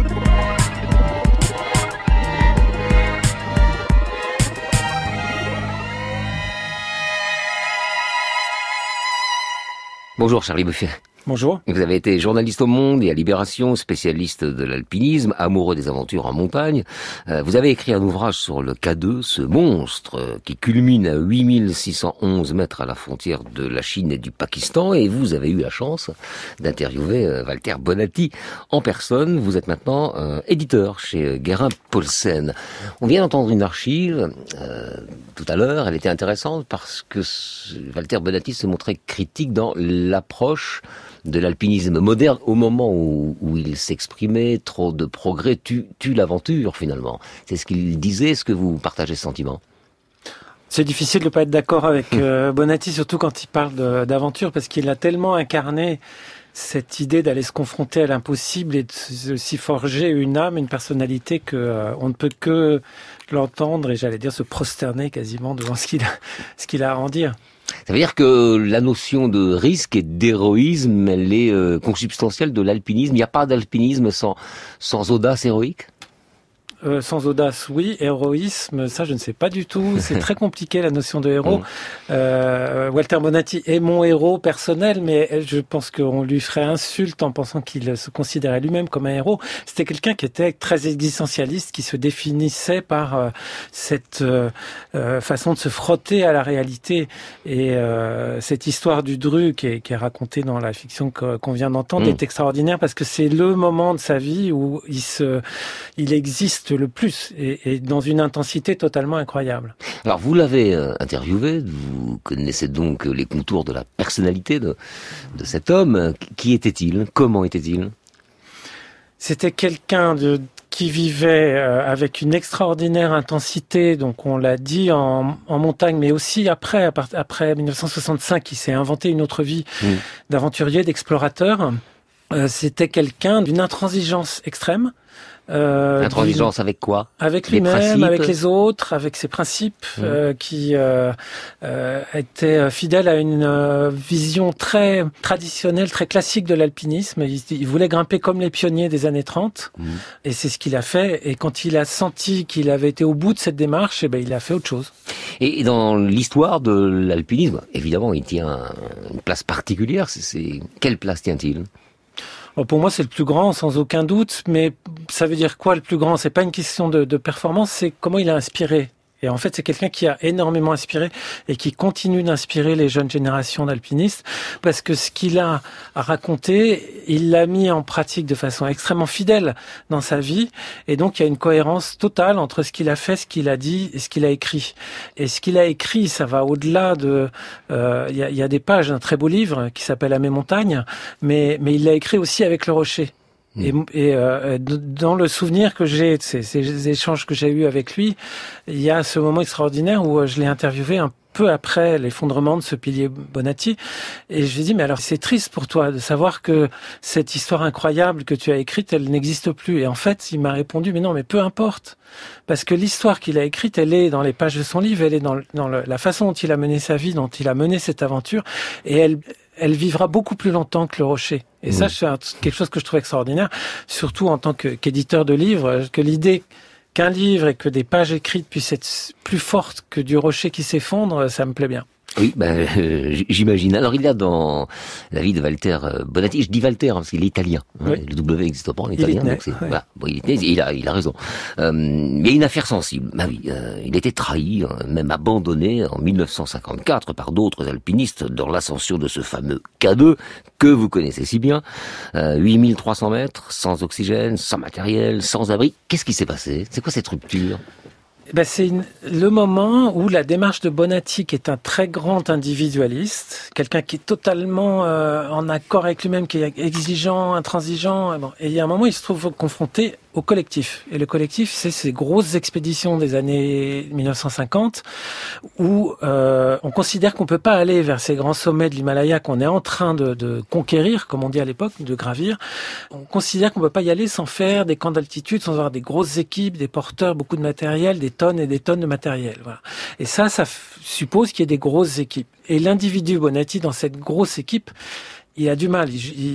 Bonjour Charlie Buffet. Bonjour. Vous avez été journaliste au Monde et à Libération, spécialiste de l'alpinisme, amoureux des aventures en montagne. Vous avez écrit un ouvrage sur le K2, ce monstre qui culmine à 8611 mètres à la frontière de la Chine et du Pakistan. Et vous avez eu la chance d'interviewer Walter Bonatti en personne. Vous êtes maintenant éditeur chez Guérin-Paulsen. On vient d'entendre une archive tout à l'heure. Elle était intéressante parce que Walter Bonatti se montrait critique dans l'approche de l'alpinisme moderne au moment où il s'exprimait. Trop de progrès tue l'aventure finalement. C'est ce qu'il disait. Est-ce que vous partagez ce sentiment ? C'est difficile de ne pas être d'accord avec Bonatti, surtout quand il parle d'aventure, parce qu'il a tellement incarné cette idée d'aller se confronter à l'impossible et de s'y forger une âme, une personnalité que on ne peut que l'entendre et j'allais dire se prosterner quasiment devant ce qu'il a à en dire. Ça veut dire que la notion de risque et d'héroïsme, elle est consubstantielle de l'alpinisme. Il n'y a pas d'alpinisme sans audace héroïque ? Sans audace, oui. Héroïsme, ça, je ne sais pas du tout. C'est très compliqué, la notion de héros. Walter Bonatti est mon héros personnel, mais je pense qu'on lui ferait insulte en pensant qu'il se considérait lui-même comme un héros. C'était quelqu'un qui était très existentialiste, qui se définissait par cette façon de se frotter à la réalité. Et cette histoire du Dru qui est racontée dans la fiction qu'on vient d'entendre est extraordinaire parce que c'est le moment de sa vie où il existe le plus et dans une intensité totalement incroyable. Alors vous l'avez interviewé, vous connaissez donc les contours de la personnalité de cet homme. Qui était-il ? Comment était-il ? C'était quelqu'un qui vivait avec une extraordinaire intensité, donc on l'a dit, en montagne, mais aussi après 1965, il s'est inventé une autre vie d'aventurier, d'explorateur. C'était quelqu'un d'une intransigeance extrême. Intransigeance avec quoi ? Avec lui-même, avec les autres, avec ses principes, qui était fidèle à une vision très traditionnelle, très classique de l'alpinisme. Il voulait grimper comme les pionniers des années 30, et c'est ce qu'il a fait. Et quand il a senti qu'il avait été au bout de cette démarche, il a fait autre chose. Et dans l'histoire de l'alpinisme, évidemment, il tient une place particulière. Quelle place tient-il ? Pour moi, c'est le plus grand, sans aucun doute. Mais ça veut dire quoi, le plus grand ? C'est pas une question de performance, c'est comment il a inspiré Et en fait, c'est quelqu'un qui a énormément inspiré et qui continue d'inspirer les jeunes générations d'alpinistes parce que ce qu'il a à raconter, il l'a mis en pratique de façon extrêmement fidèle dans sa vie. Et donc, il y a une cohérence totale entre ce qu'il a fait, ce qu'il a dit et ce qu'il a écrit. Et ce qu'il a écrit, ça va au-delà de... Il y a des pages d'un très beau livre qui s'appelle « À mes montagnes », mais il l'a écrit aussi avec le rocher. Et dans le souvenir que j'ai de ces échanges que j'ai eus avec lui, il y a ce moment extraordinaire où je l'ai interviewé un peu après l'effondrement de ce pilier Bonatti, et je lui ai dit, mais alors c'est triste pour toi de savoir que cette histoire incroyable que tu as écrite, elle n'existe plus. Et en fait, il m'a répondu, mais non, mais peu importe, parce que l'histoire qu'il a écrite, elle est dans les pages de son livre, elle est dans la façon dont il a mené sa vie, dont il a mené cette aventure, et elle vivra beaucoup plus longtemps que le rocher. Et ça, c'est quelque chose que je trouve extraordinaire, surtout en tant qu'éditeur de livres, que l'idée qu'un livre et que des pages écrites puissent être plus fortes que du rocher qui s'effondre, ça me plaît bien. Oui, j'imagine. Alors, il y a dans la vie de Walter Bonatti, je dis Walter parce qu'il est italien. Oui. Le W n'existe pas en italien, donc c'est, voilà. Bon, il a raison. Il y a une affaire sensible. Bah oui, il était trahi, même abandonné en 1954 par d'autres alpinistes dans l'ascension de ce fameux K2 que vous connaissez si bien. 8300 mètres, sans oxygène, sans matériel, sans abri. Qu'est-ce qui s'est passé? C'est quoi cette rupture? C'est le moment où la démarche de Bonatti, qui est un très grand individualiste, quelqu'un qui est totalement en accord avec lui-même, qui est exigeant, intransigeant, et il y a un moment où il se trouve confronté au collectif. Et le collectif, c'est ces grosses expéditions des années 1950 où on considère qu'on peut pas aller vers ces grands sommets de l'Himalaya qu'on est en train de conquérir, comme on dit à l'époque, de gravir. On considère qu'on peut pas y aller sans faire des camps d'altitude, sans avoir des grosses équipes, des porteurs, beaucoup de matériel, des tonnes et des tonnes de matériel. Voilà. Et ça suppose qu'il y ait des grosses équipes. Et l'individu Bonatti, dans cette grosse équipe, il a du mal,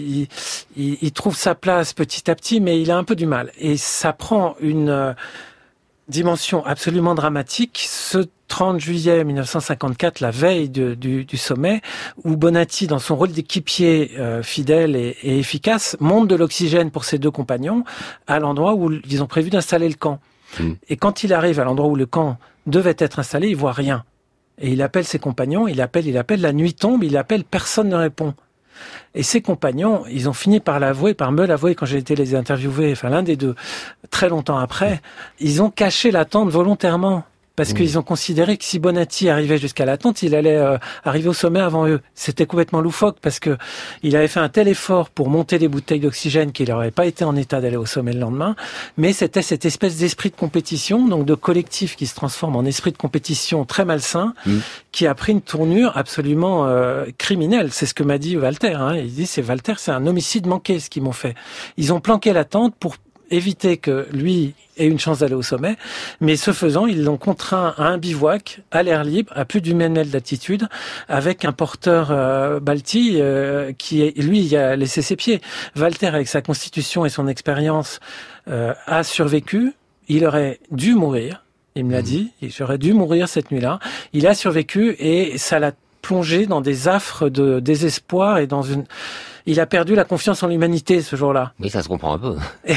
il trouve sa place petit à petit, mais il a un peu du mal. Et ça prend une dimension absolument dramatique, ce 30 juillet 1954, la veille du sommet, où Bonatti, dans son rôle d'équipier fidèle et efficace, monte de l'oxygène pour ses deux compagnons à l'endroit où ils ont prévu d'installer le camp. Et quand il arrive à l'endroit où le camp devait être installé, il voit rien. Et il appelle ses compagnons, il appelle, la nuit tombe, il appelle, personne ne répond. Et ses compagnons, ils ont fini par me l'avouer quand j'ai été les interviewer, enfin l'un des deux, très longtemps après, ils ont caché la tente volontairement. Parce qu'ils ont considéré que si Bonatti arrivait jusqu'à la tente, il allait arriver au sommet avant eux. C'était complètement loufoque parce que il avait fait un tel effort pour monter des bouteilles d'oxygène qu'il n'aurait pas été en état d'aller au sommet le lendemain. Mais c'était cette espèce d'esprit de compétition, donc de collectif qui se transforme en esprit de compétition très malsain, qui a pris une tournure absolument criminelle. C'est ce que m'a dit Walter. Il dit, c'est un homicide manqué ce qu'ils m'ont fait. Ils ont planqué la tente pour éviter que lui ait une chance d'aller au sommet, mais ce faisant, ils l'ont contraint à un bivouac, à l'air libre, à plus d'1 mètre d'altitude, avec un porteur Balti qui, lui, a laissé ses pieds. Walter, avec sa constitution et son expérience, a survécu. Il aurait dû mourir, il me l'a dit, j'aurais dû mourir cette nuit-là. Il a survécu et ça l'a plongé dans des affres de désespoir et dans une... Il a perdu la confiance en l'humanité ce jour-là. Mais ça se comprend un peu.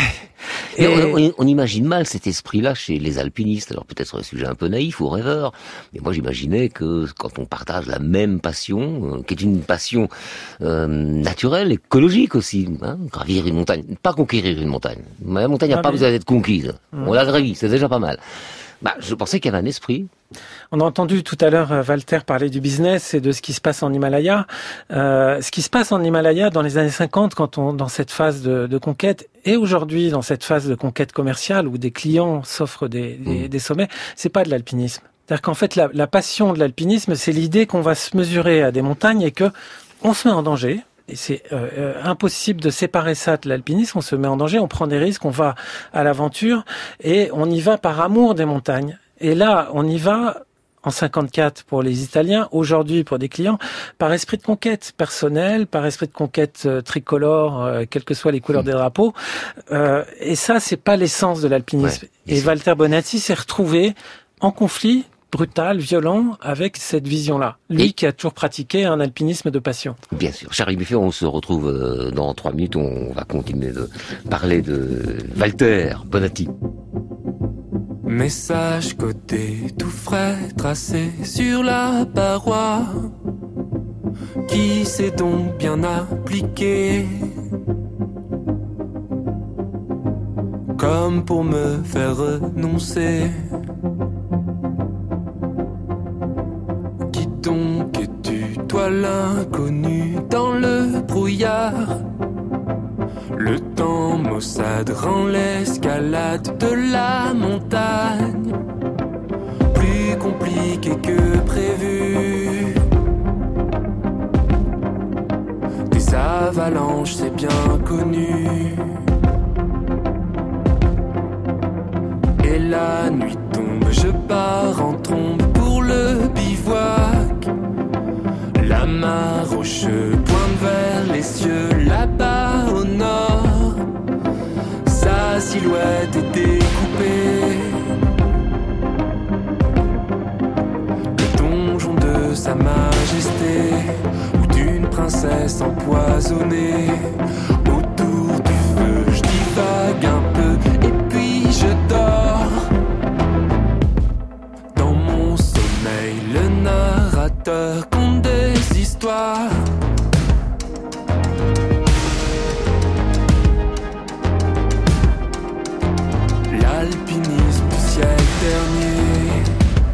On imagine mal cet esprit-là chez les alpinistes. Alors peut-être un sujet un peu naïf ou rêveur, mais moi j'imaginais que quand on partage la même passion, qui est une passion naturelle, écologique aussi, gravir une montagne, pas conquérir une montagne. La montagne n'a pas besoin d'être conquise. On la gravit, c'est déjà pas mal. Je pensais qu'il y avait un esprit. On a entendu tout à l'heure Walter parler du business et de ce qui se passe en Himalaya. Ce qui se passe en Himalaya dans les années 50, dans cette phase de conquête, et aujourd'hui dans cette phase de conquête commerciale où des clients s'offrent des sommets, c'est pas de l'alpinisme. C'est-à-dire qu'en fait, la passion de l'alpinisme, c'est l'idée qu'on va se mesurer à des montagnes et que on se met en danger. Et c'est impossible de séparer ça de l'alpinisme. On se met en danger, on prend des risques, on va à l'aventure et on y va par amour des montagnes. Et là, on y va en 54 pour les Italiens, aujourd'hui pour des clients, par esprit de conquête personnelle, par esprit de conquête tricolore, quelles que soient les couleurs des drapeaux. Et ça, c'est pas l'essence de l'alpinisme. Et Walter Bonatti s'est retrouvé en conflit brutal, violent, avec cette vision-là. Lui qui a toujours pratiqué un alpinisme de passion. Bien sûr. Charles Buffet, on se retrouve dans 3 minutes. On va continuer de parler de Walter Bonatti. Message codé, tout frais, tracé sur la paroi. Qui s'est donc bien appliqué? Comme pour me faire renoncer. Qui donc es-tu, toi l'inconnu dans le brouillard? Le temps maussade rend l'escalade de la montagne plus compliquée que prévu. Des avalanches, c'est bien connu. Et la nuit tombe, je pars en trombe pour le bivouac. La main rocheuse pointe vers les cieux, là-bas au nord. Sa silhouette est découpée. Le donjon de sa majesté, ou d'une princesse empoisonnée. Autour du feu, je divague un peu, et puis je dors. Dans mon sommeil, le narrateur compte des histoires. L'alpinisme du siècle dernier,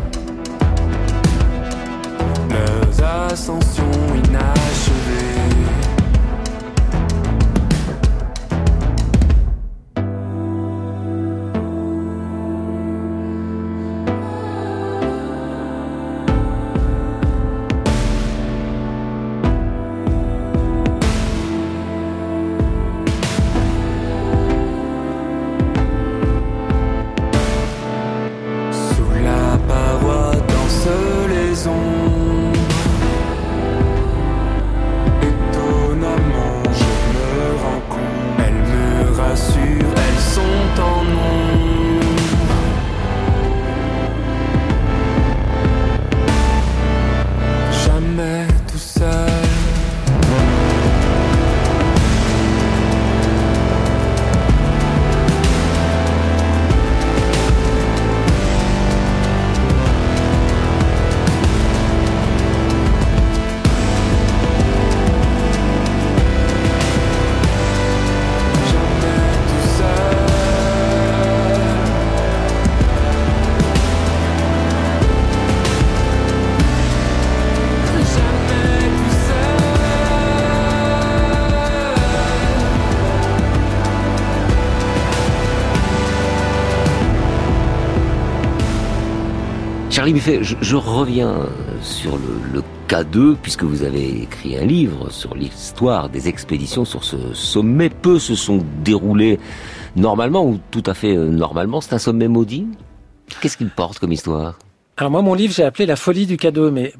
leurs ascensions inachevées. Charlie Buffet, je reviens sur le K2, puisque vous avez écrit un livre sur l'histoire des expéditions sur ce sommet. Peu se sont déroulés normalement, ou tout à fait normalement. C'est un sommet maudit. Qu'est-ce qu'il porte comme histoire? Alors moi, mon livre, j'ai appelé La folie du K2, mais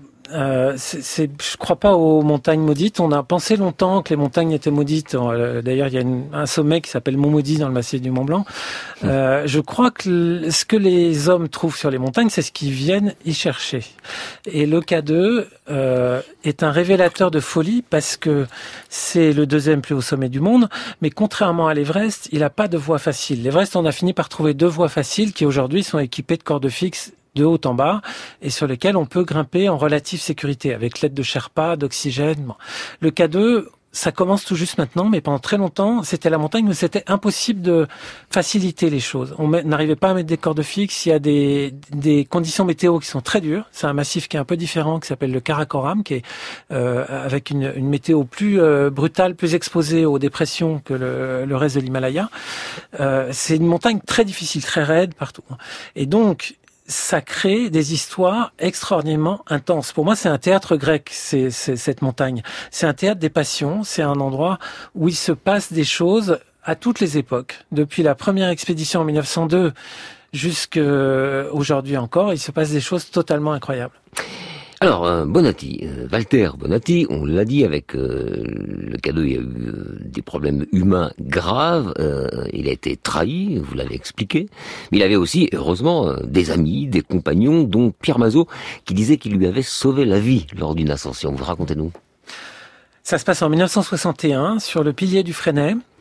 je crois pas aux montagnes maudites. On a pensé longtemps que les montagnes étaient maudites. D'ailleurs, il y a un sommet qui s'appelle Mont Maudit dans le massif du Mont Blanc. Je crois que ce que les hommes trouvent sur les montagnes, c'est ce qu'ils viennent y chercher. Et le K2 est un révélateur de folie parce que c'est le deuxième plus haut sommet du monde. Mais contrairement à l'Everest, il n'a pas de voie facile. L'Everest, on a fini par trouver deux voies faciles qui aujourd'hui sont équipées de cordes fixes de haut en bas, et sur lesquels on peut grimper en relative sécurité, avec l'aide de Sherpa, d'oxygène. Bon. Le K2, ça commence tout juste maintenant, mais pendant très longtemps, c'était la montagne où c'était impossible de faciliter les choses. On n'arrivait pas à mettre des cordes fixes, il y a des conditions météo qui sont très dures. C'est un massif qui est un peu différent, qui s'appelle le Karakoram, qui est avec une météo plus brutale, plus exposée aux dépressions que le reste de l'Himalaya. C'est une montagne très difficile, très raide partout. Et donc, ça crée des histoires extraordinairement intenses. Pour moi, c'est un théâtre grec, cette montagne. C'est un théâtre des passions, c'est un endroit où il se passe des choses à toutes les époques. Depuis la première expédition en 1902 jusqu'à aujourd'hui encore, il se passe des choses totalement incroyables. Alors, Bonatti, Walter Bonatti, on l'a dit, avec le K2, il y a eu des problèmes humains graves, il a été trahi, vous l'avez expliqué, mais il avait aussi, heureusement, des amis, des compagnons, dont Pierre Mazot, qui disait qu'il lui avait sauvé la vie lors d'une ascension. Vous racontez-nous. Ça se passe en 1961, sur le pilier du Fresnay.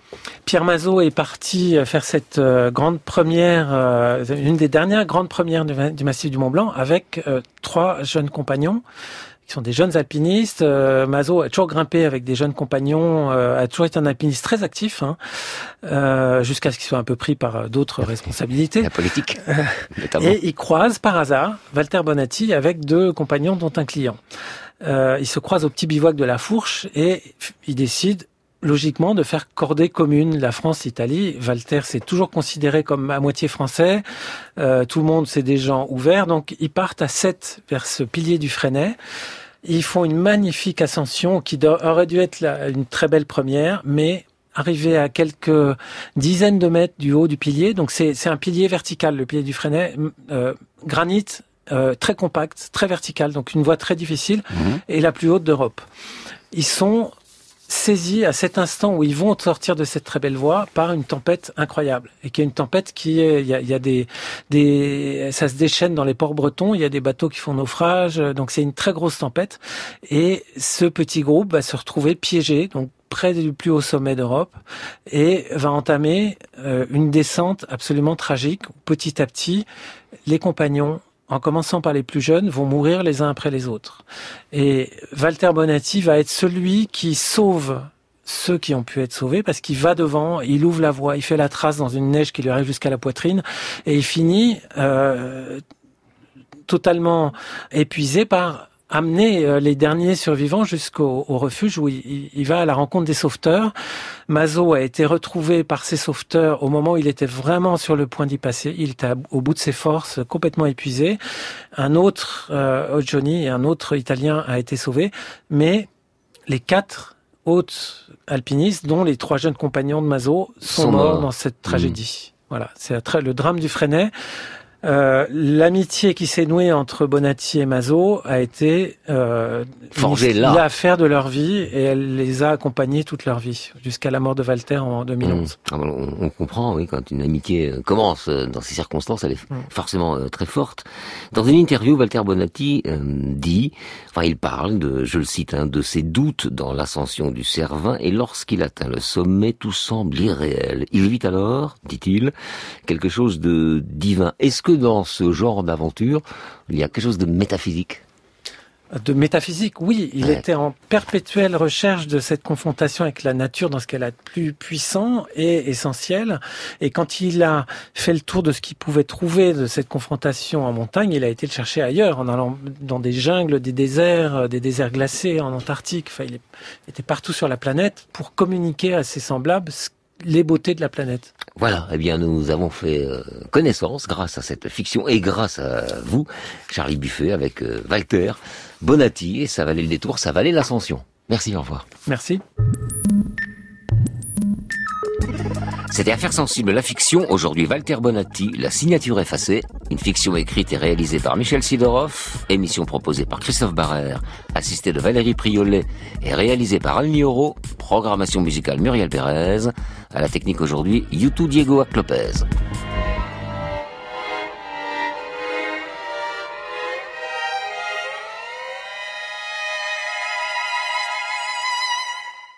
Pierre Mazot est parti faire cette grande première, une des dernières grandes premières du massif du Mont-Blanc avec 3 jeunes compagnons qui sont des jeunes alpinistes. Mazot a toujours grimpé avec des jeunes compagnons, a toujours été un alpiniste très actif, jusqu'à ce qu'il soit un peu pris par d'autres responsabilités. La politique, notamment. Et il croise par hasard Walter Bonatti avec 2 compagnons dont un client. Ils se croisent au petit bivouac de la Fourche et ils décident logiquement de faire cordée commune la France-Italie. Walter s'est toujours considéré comme à moitié français. Tout le monde, c'est des gens ouverts. Donc, ils partent à 7 vers ce pilier du Fresnay. Ils font une magnifique ascension qui aurait dû être une très belle première, mais arrivé à quelques dizaines de mètres du haut du pilier. Donc, c'est un pilier vertical, le pilier du Fresnay, granit, très compact, très vertical. Donc, une voie très difficile et la plus haute d'Europe. Ils sont saisis à cet instant où ils vont sortir de cette très belle voie par une tempête incroyable. Et qui est une tempête qui est, il y a ça se déchaîne dans les ports bretons, il y a des bateaux qui font naufrage, donc c'est une très grosse tempête. Et ce petit groupe va se retrouver piégé, donc près du plus haut sommet d'Europe, et va entamer une descente absolument tragique. Petit à petit, les compagnons, en commençant par les plus jeunes, vont mourir les uns après les autres. Et Walter Bonatti va être celui qui sauve ceux qui ont pu être sauvés, parce qu'il va devant, il ouvre la voie, il fait la trace dans une neige qui lui arrive jusqu'à la poitrine, et il finit totalement épuisé par amener les derniers survivants jusqu'au refuge où il va à la rencontre des sauveteurs. Mazot a été retrouvé par ces sauveteurs au moment où il était vraiment sur le point d'y passer. Il était au bout de ses forces, complètement épuisé. Un autre, Johnny, et un autre Italien a été sauvé. Mais les 4 autres alpinistes, dont les 3 jeunes compagnons de Mazot, sont morts dans cette tragédie. Voilà, c'est le drame du Fresnay. L'amitié qui s'est nouée entre Bonatti et Mazot a été forgée là, l'affaire de leur vie, et elle les a accompagnés toute leur vie jusqu'à la mort de Walter en 2011. On comprend, oui, quand une amitié commence dans ces circonstances, elle est forcément très forte. Dans une interview, Walter Bonatti il parle de, je le cite, de ses doutes dans l'ascension du Cervin, et lorsqu'il atteint le sommet, tout semble irréel. Il vit alors, dit-il, quelque chose de divin. Est-ce que dans ce genre d'aventure, il y a quelque chose de métaphysique? De métaphysique, oui. Il était en perpétuelle recherche de cette confrontation avec la nature dans ce qu'elle a de plus puissant et essentiel. Et quand il a fait le tour de ce qu'il pouvait trouver de cette confrontation en montagne, il a été le chercher ailleurs, en allant dans des jungles, des déserts glacés en Antarctique. Enfin, il était partout sur la planète pour communiquer à ses semblables les beautés de la planète. Voilà, eh bien nous avons fait connaissance grâce à cette fiction et grâce à vous, Charlie Buffet, avec Walter Bonatti, et ça valait le détour, ça valait l'ascension. Merci, au revoir. Merci. C'était Affaires sensibles, la fiction. Aujourd'hui, Walter Bonatti, La signature effacée. Une fiction écrite et réalisée par Michel Sidorov. Émission proposée par Christophe Barrère, assisté de Valérie Priolet et réalisée par Almi Oro. Programmation musicale Muriel Pérez. À la technique aujourd'hui, Youtou Diego Lopez.